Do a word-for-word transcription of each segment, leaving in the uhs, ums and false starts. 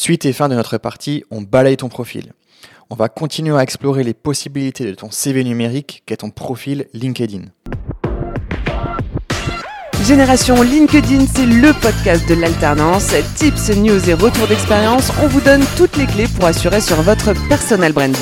Suite et fin de notre partie, on balaye ton profil. On va continuer à explorer les possibilités de ton C V numérique qu'est ton profil LinkedIn. Génération LinkedIn, c'est le podcast de l'alternance. Tips, news et retours d'expérience, on vous donne toutes les clés pour assurer sur votre personal branding.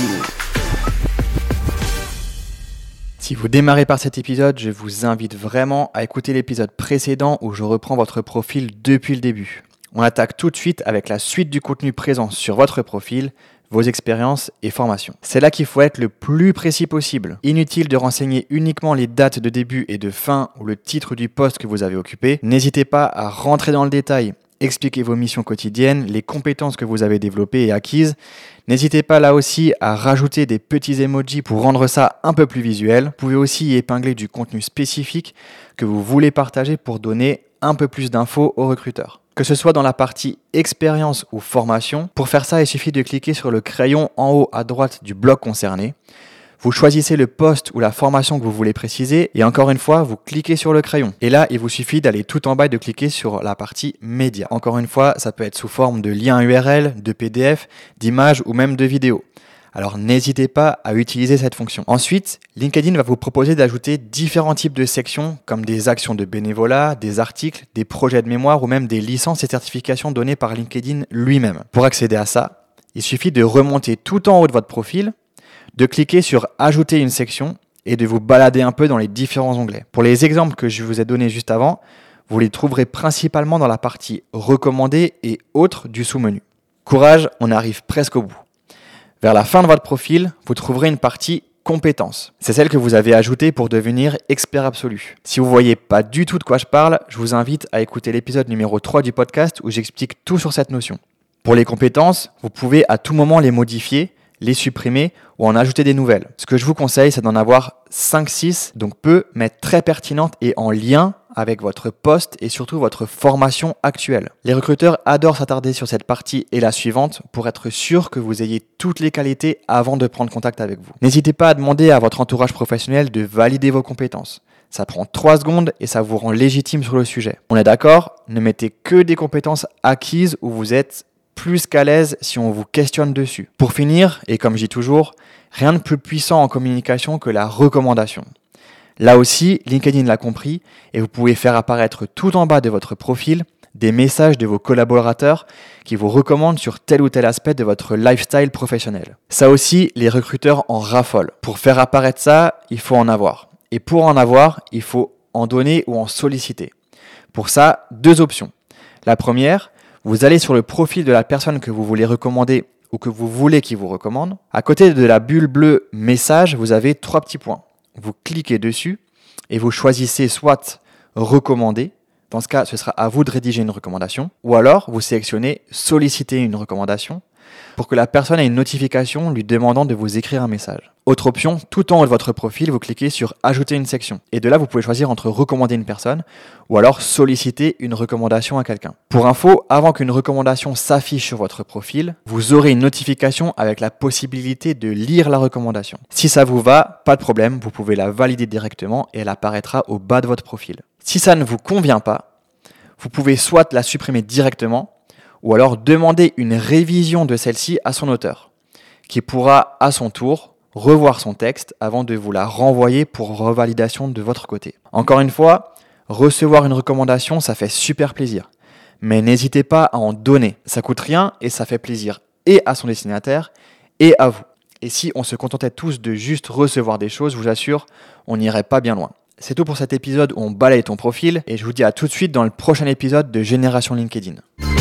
Si vous démarrez par cet épisode, je vous invite vraiment à écouter l'épisode précédent où je reprends votre profil depuis le début. On attaque tout de suite avec la suite du contenu présent sur votre profil, vos expériences et formations. C'est là qu'il faut être le plus précis possible. Inutile de renseigner uniquement les dates de début et de fin ou le titre du poste que vous avez occupé. N'hésitez pas à rentrer dans le détail, expliquer vos missions quotidiennes, les compétences que vous avez développées et acquises. N'hésitez pas là aussi à rajouter des petits emojis pour rendre ça un peu plus visuel. Vous pouvez aussi y épingler du contenu spécifique que vous voulez partager pour donner un peu plus d'infos aux recruteurs. Que ce soit dans la partie expérience ou formation, pour faire ça, il suffit de cliquer sur le crayon en haut à droite du bloc concerné. Vous choisissez le poste ou la formation que vous voulez préciser et encore une fois, vous cliquez sur le crayon. Et là, il vous suffit d'aller tout en bas et de cliquer sur la partie médias. Encore une fois, ça peut être sous forme de lien U R L, de P D F, d'images ou même de vidéos. Alors n'hésitez pas à utiliser cette fonction. Ensuite, LinkedIn va vous proposer d'ajouter différents types de sections comme des actions de bénévolat, des articles, des projets de mémoire ou même des licences et certifications données par LinkedIn lui-même. Pour accéder à ça, il suffit de remonter tout en haut de votre profil, de cliquer sur « Ajouter une section » et de vous balader un peu dans les différents onglets. Pour les exemples que je vous ai donnés juste avant, vous les trouverez principalement dans la partie « Recommandés » et « Autres » du sous-menu. Courage, on arrive presque au bout. Vers la fin de votre profil, vous trouverez une partie « Compétences ». C'est celle que vous avez ajoutée pour devenir expert absolu. Si vous ne voyez pas du tout de quoi je parle, je vous invite à écouter l'épisode numéro trois du podcast où j'explique tout sur cette notion. Pour les compétences, vous pouvez à tout moment les modifier, les supprimer ou en ajouter des nouvelles. Ce que je vous conseille, c'est d'en avoir cinq six, donc peu, mais très pertinentes et en lien avec votre poste et surtout votre formation actuelle. Les recruteurs adorent s'attarder sur cette partie et la suivante pour être sûr que vous ayez toutes les qualités avant de prendre contact avec vous. N'hésitez pas à demander à votre entourage professionnel de valider vos compétences. Ça prend trois secondes et ça vous rend légitime sur le sujet. On est d'accord ? Ne mettez que des compétences acquises où vous êtes plus qu'à l'aise si on vous questionne dessus. Pour finir, et comme je dis toujours, rien de plus puissant en communication que la recommandation. Là aussi, LinkedIn l'a compris et vous pouvez faire apparaître tout en bas de votre profil des messages de vos collaborateurs qui vous recommandent sur tel ou tel aspect de votre lifestyle professionnel. Ça aussi, les recruteurs en raffolent. Pour faire apparaître ça, il faut en avoir. Et pour en avoir, il faut en donner ou en solliciter. Pour ça, deux options. La première, vous allez sur le profil de la personne que vous voulez recommander ou que vous voulez qu'il vous recommande. À côté de la bulle bleue « Message », vous avez trois petits points. Vous cliquez dessus et vous choisissez soit « Recommander ». Dans ce cas, ce sera à vous de rédiger une recommandation. Ou alors, vous sélectionnez « Solliciter une recommandation » pour que la personne ait une notification lui demandant de vous écrire un message. Autre option, tout en haut de votre profil, vous cliquez sur « Ajouter une section ». Et de là, vous pouvez choisir entre recommander une personne ou alors solliciter une recommandation à quelqu'un. Pour info, avant qu'une recommandation s'affiche sur votre profil, vous aurez une notification avec la possibilité de lire la recommandation. Si ça vous va, pas de problème, vous pouvez la valider directement et elle apparaîtra au bas de votre profil. Si ça ne vous convient pas, vous pouvez soit la supprimer directement ou alors demander une révision de celle-ci à son auteur, qui pourra à son tour revoir son texte avant de vous la renvoyer pour revalidation de votre côté. Encore une fois, recevoir une recommandation, ça fait super plaisir. Mais n'hésitez pas à en donner. Ça coûte rien et ça fait plaisir et à son destinataire et à vous. Et si on se contentait tous de juste recevoir des choses, je vous assure, on n'irait pas bien loin. C'est tout pour cet épisode où on balaye ton profil et je vous dis à tout de suite dans le prochain épisode de Génération LinkedIn.